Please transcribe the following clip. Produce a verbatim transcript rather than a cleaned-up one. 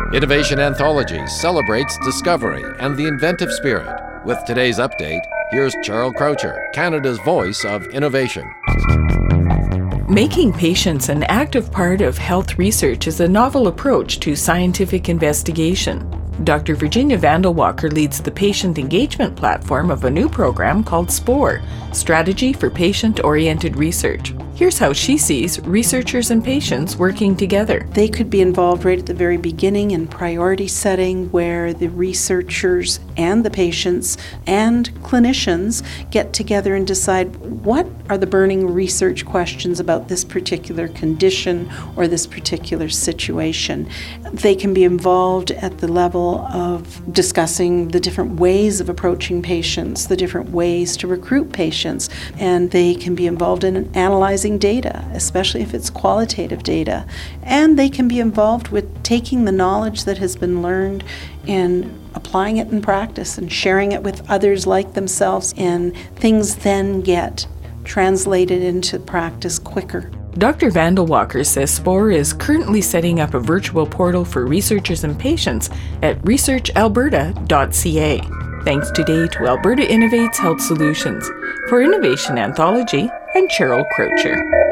Innovation Anthology celebrates discovery and the inventive spirit. With today's update, here's Cheryl Croucher, Canada's voice of innovation. Making patients an active part of health research is a novel approach to scientific investigation. Doctor Virginia Vandelwakker leads the patient engagement platform of a new program called SPORE, Strategy for Patient-Oriented Research. Here's how she sees researchers and patients working together. They could be involved right at the very beginning in priority setting, where the researchers and the patients and clinicians get together and decide what are the burning research questions about this particular condition or this particular situation. They can be involved at the level of discussing the different ways of approaching patients, the different ways to recruit patients, and they can be involved in analyzing data, especially if it's qualitative data. And they can be involved with taking the knowledge that has been learned and applying it in practice and sharing it with others like themselves, and things then get translated into practice quicker. Doctor Vandelwakker says SPORE is currently setting up a virtual portal for researchers and patients at research alberta dot c a. Thanks today to Alberta Innovates Health Solutions. For Innovation Anthology, I'm Cheryl Croucher.